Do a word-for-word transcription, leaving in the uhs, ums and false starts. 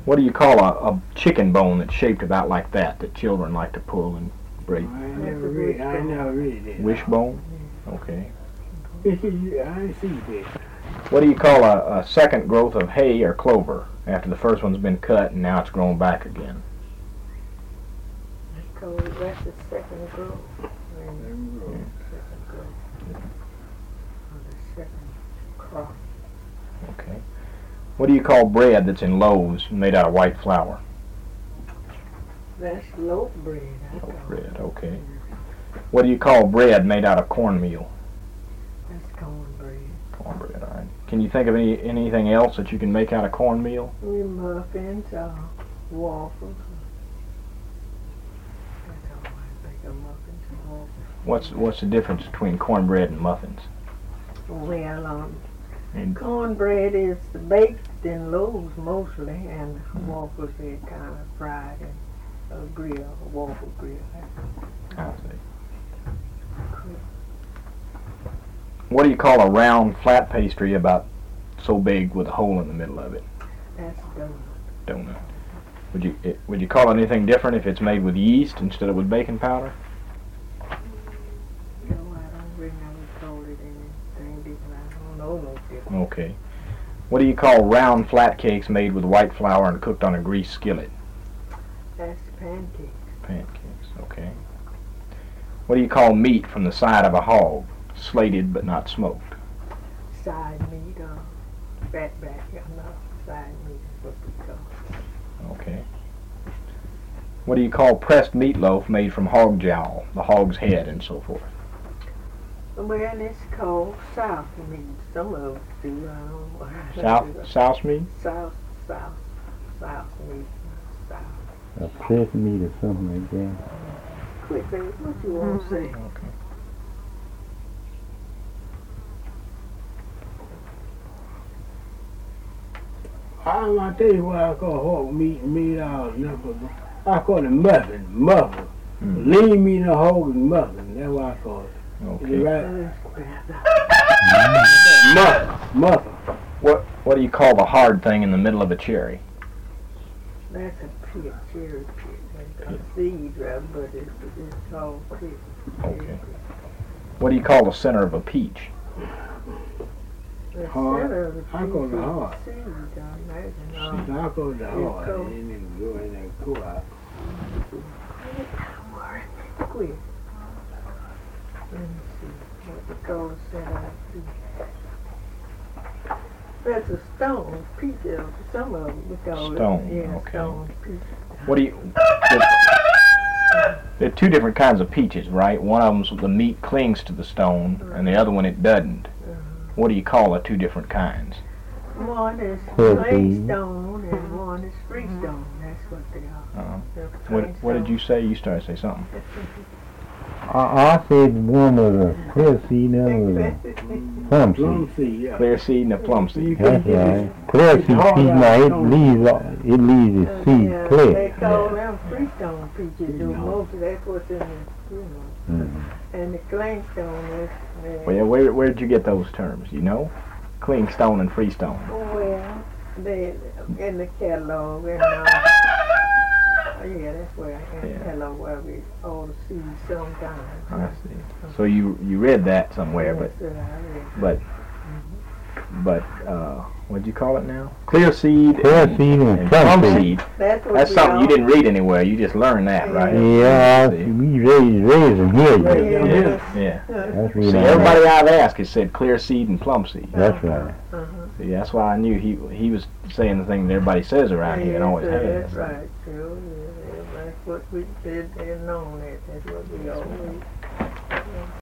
What do you call a, a chicken bone that's shaped about like that, that children like to pull and break? I never read. I never read it. Wishbone? Okay. I ain't see that. What do you call a, a second growth of hay or clover after the first one's been cut and now it's grown back again? Because that's the second growth. Second growth. Second growth. Or the second crop. Okay. What do you call bread that's in loaves made out of white flour? That's loaf bread. I Loaf call bread, it. okay. What do you call bread made out of cornmeal? That's cornbread. Cornbread, all right. Can you think of any anything else that you can make out of cornmeal? We muffins, uh, waffles. That's all I think of, muffins and waffles. What's what's the difference between cornbread and muffins? Well, um, And cornbread is baked in loaves mostly, and waffles are kind of fried in a grill, a waffle grill. I see. What do you call a round flat pastry about so big with a hole in the middle of it? That's donut. Donut. Would you it, would you call it anything different if it's made with yeast instead of with baking powder? No, I don't really never told it anything different. I don't know no different. Okay. What do you call round flat cakes made with white flour and cooked on a greased skillet? That's pancakes. Pancakes, okay. What do you call meat from the side of a hog, slated but not smoked? Side meat, uh, fat back, yeah, no, side meat is what we call it. Okay. What do you call pressed meatloaf made from hog jowl, the hog's head, and so forth? Well, it's called South meat. Some of them do, I don't know. South, South meat? South, South, South meat, South. A pressed meat or something like that. Quick, baby, what you want to say? Okay. I'm gonna tell you what I call hog meat and meat out of nothing. I call it muffin, muffin. Mm. Lean meat and hog and muffin. That's what I call it. Is it Okay. right? Muffin, muffin. What What do you call the hard thing in the middle of a cherry? That's a pit, cherry pit. That's a seed, rather, but it's, it's called pit. Okay. What do you call the center of a peach? The Hard. center of the I call it piece is hard. seed, I imagine. Uh, I call it the hard. cold. And then go in there and cool out. Quick. Let me see what the code said I see. That's a stone peach. uh, Some of them we call it. Stone, Yeah, okay. stone peach. What do you? There are two different kinds of peaches, right? One of them's the meat clings to the stone, and the other one it doesn't. What do you call the two different kinds? One is Could plain be. stone and one is freestone. That's what they are. Uh, They're what plain What did stone. you say? You started to say something. I, I said one was a clear seed, the other was a plum Plum seed. seed, yeah. Clear seed and a plum seed. That's right. Clear seed, see now it leaves, it leaves its Uh, seed yeah, They clear. call Yeah. them freestone peaches. Do Yeah. most of that's what's in the, you know. Mhm. And the clingstone is. Uh, Well, where Where did you get those terms? You know, cling stone and freestone. Well, they in the catalog and uh, yeah, that's where in Yeah. the catalog where we all see sometimes. I see. So you you read that somewhere, but Yes, sir, I read. but but uh, what'd you call it now? Clear seed Clear and, seed and and plum plum seed. seed. That's what That's we something you all- didn't read anywhere. You just learned that, right? Yeah, See. we raised, raised them here. Yeah, you know. yeah. Yeah. That's See, really everybody I've asked has said clear seed and plum seed. That's right. Uh-huh. See, that's why I knew he he was saying the thing that everybody says around here and Yes, always sir, has. That's right, true. Yeah, that's what we said. They're known that. That's what we always.